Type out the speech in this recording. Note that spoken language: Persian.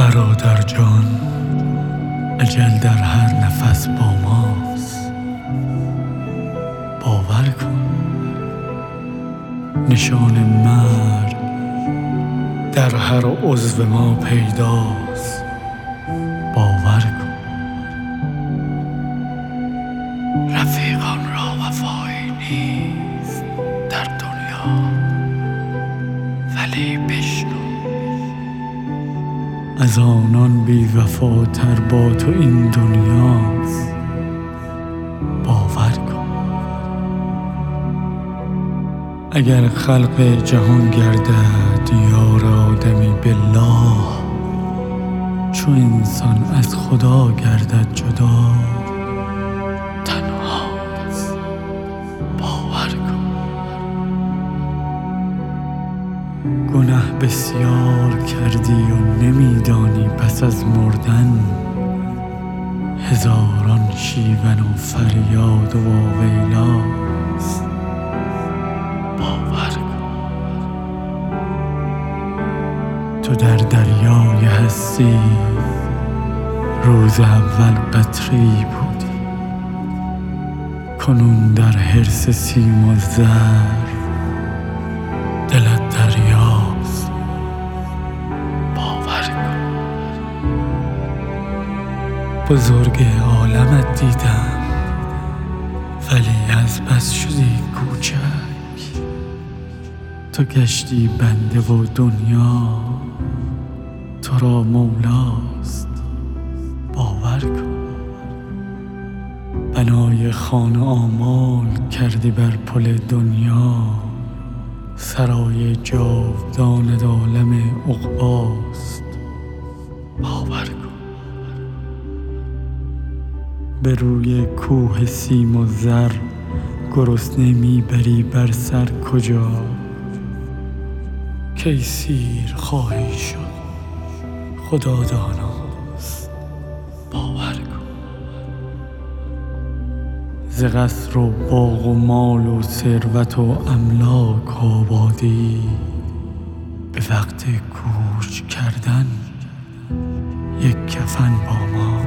برادر جان، اجل در هر نفس با ماست. باور کن نشان مرگ در هر عضو ما پیداست. باور کن رفیقان را وفایی نیست در دنیا، ولی بشنو از آنان بی وفاتر با تو این دنیاست. باور کن اگر خلق جهان گردد یار آدمی بالله، چو انسان از خدا گردد جدا تنهاست. باور کن گناه بسیار کردی و نمیدانی پس از مردن هزاران شیون و فریاد و واویلاست. باور کن تو در دریای هستی روز اول قطره‌ای بودی، کنون در حرص سیم و زر دلت دریاست. باور کن بزرگ عالمت دیدم، ولی از بس شدی کوچک. تو گشتی بنده و دنیا تو را مولاست. باور کن بنای خانه آمال کردی بر پل دنیا، سرای جاودانت عالم عقباست. باور کن به روی کوه سیم و زر گرسنه میبری بر سر کجا، کی سیر خواهی شد خدا داناست. باور کن ز قصر و باغ و مال و ثروت و املاک آبادی، به وقت کوچ کردن یک کفن با ما.